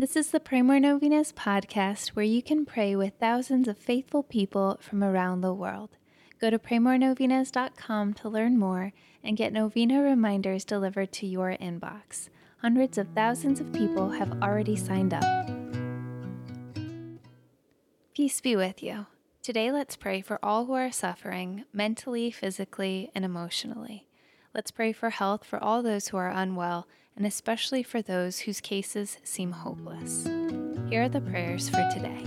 This is the Pray More Novenas podcast where you can pray with thousands of faithful people from around the world. Go to praymorenovenas.com to learn more and get novena reminders delivered to your inbox. Hundreds of thousands of people have already signed up. Peace be with you. Today let's pray for all who are suffering mentally, physically, and emotionally. Let's pray for health for all those who are unwell, and especially for those whose cases seem hopeless. Here are the prayers for today.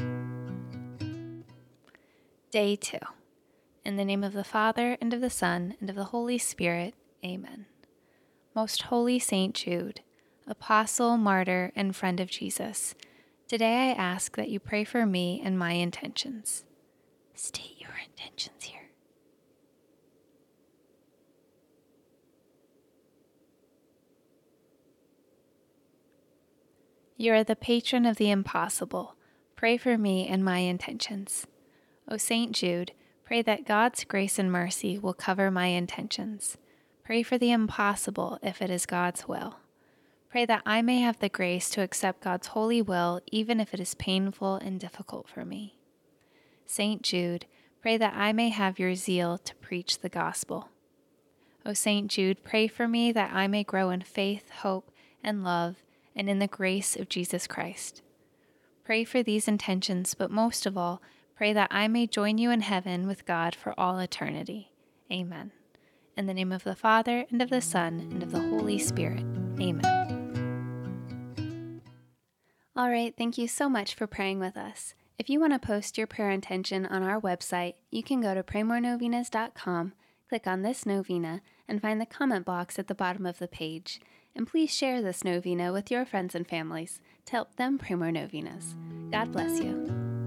Day 2. In the name of the Father, and of the Son, and of the Holy Spirit. Amen. Most Holy Saint Jude, Apostle, Martyr, and Friend of Jesus, today I ask that you pray for me and my intentions. State your intentions here. You are the patron of the impossible. Pray for me and my intentions. O Saint Jude, pray that God's grace and mercy will cover my intentions. Pray for the impossible if it is God's will. Pray that I may have the grace to accept God's holy will even if it is painful and difficult for me. Saint Jude, pray that I may have your zeal to preach the gospel. O Saint Jude, pray for me that I may grow in faith, hope, and love, and in the grace of Jesus Christ. Pray for these intentions, but most of all, pray that I may join you in heaven with God for all eternity. Amen. In the name of the Father, and of the Son, and of the Holy Spirit. Amen. All right, thank you so much for praying with us. If you want to post your prayer intention on our website, you can go to praymorenovenas.com, click on this novena, and find the comment box at the bottom of the page. And please share this novena with your friends and families to help them pray more novenas. God bless you.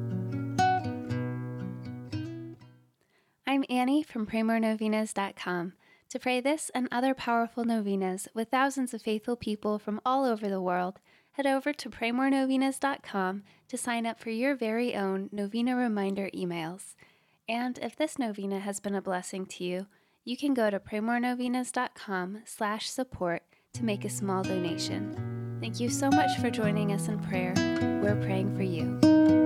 I'm Annie from praymorenovenas.com. To pray this and other powerful novenas with thousands of faithful people from all over the world, head over to praymorenovenas.com to sign up for your very own novena reminder emails. And if this novena has been a blessing to you, you can go to praymorenovenas.com/support to make a small donation. Thank you so much for joining us in prayer. We're praying for you.